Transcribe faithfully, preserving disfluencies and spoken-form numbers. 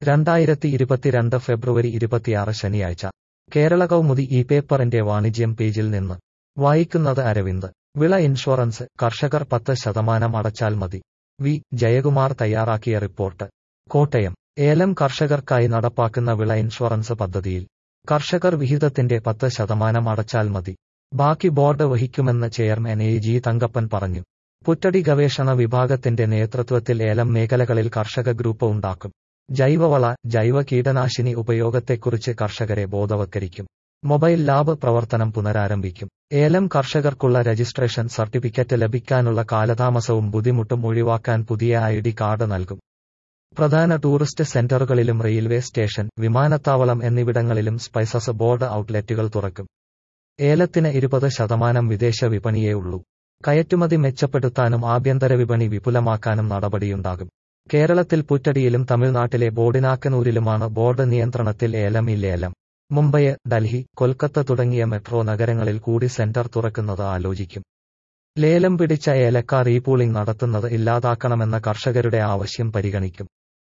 രണ്ടായിരത്തി ഇരുപത്തിരണ്ട് ഫെബ്രുവരി ഇരുപത്തിയാറ് ശനിയാഴ്ച കേരള കൗമുദി ഈ പേപ്പറിന്റെ വാണിജ്യം പേജിൽ നിന്ന് വായിക്കുന്നത് അരവിന്ദ്. വിള ഇൻഷുറൻസ് കർഷകർ പത്ത് ശതമാനം അടച്ചാൽ മതി. വി ജയകുമാർ തയ്യാറാക്കിയ റിപ്പോർട്ട്. കോട്ടയം. ഏലം കർഷകർക്കായി നടപ്പാക്കുന്ന വിള ഇൻഷുറൻസ് പദ്ധതിയിൽ കർഷകർ വിഹിതത്തിന്റെ പത്ത് ശതമാനം അടച്ചാൽ മതി. ബാക്കി ബോർഡ് വഹിക്കുമെന്ന് ചെയർമാൻ എ ജി തങ്കപ്പൻ പറഞ്ഞു. പുറ്റടി ഗവേഷണ വിഭാഗത്തിന്റെ നേതൃത്വത്തിൽ ഏലം മേഖലകളിൽ കർഷക ഗ്രൂപ്പ് ഉണ്ടാക്കും. ജൈവവള, ജൈവ കീടനാശിനി ഉപയോഗത്തെക്കുറിച്ച് കർഷകരെ ബോധവത്കരിക്കും. മൊബൈൽ ലാബ് പ്രവർത്തനം പുനരാരംഭിക്കും. ഏലം കർഷകർക്കുള്ള രജിസ്ട്രേഷൻ സർട്ടിഫിക്കറ്റ് ലഭിക്കാനുള്ള കാലതാമസവും ബുദ്ധിമുട്ടും ഒഴിവാക്കാൻ പുതിയ ഐ ഡി കാർഡ് നൽകും. പ്രധാന ടൂറിസ്റ്റ് സെന്ററുകളിലും റെയിൽവേ സ്റ്റേഷൻ, വിമാനത്താവളം എന്നിവിടങ്ങളിലും സ്പൈസസ് ബോർഡ് ഔട്ട്ലെറ്റുകൾ തുറക്കും. ഏലത്തിന് ഇരുപത് ശതമാനം വിദേശ വിപണിയേ ഉള്ളൂ. കയറ്റുമതി മെച്ചപ്പെടുത്താനും ആഭ്യന്തര വിപണി വിപുലമാക്കാനും നടപടിയുണ്ടാകും. കേരളത്തിൽ പുറ്റടിയിലും തമിഴ്നാട്ടിലെ ബോഡിനാക്കനൂരിലുമാണ് ബോർഡ് നിയന്ത്രണത്തിൽ ഏലം ഇല്ലേലം. മുംബൈ, ഡൽഹി, കൊൽക്കത്ത തുടങ്ങിയ മെട്രോ നഗരങ്ങളിൽ കൂടി സെന്റർ തുറക്കുന്നത് ആലോചിക്കും. ലേലം പിടിച്ച ഏലക്ക റീപൂളിംഗ് നടത്തുന്നത് ഇല്ലാതാക്കണമെന്ന കർഷകരുടെ ആവശ്യം പരിഗണിക്കും.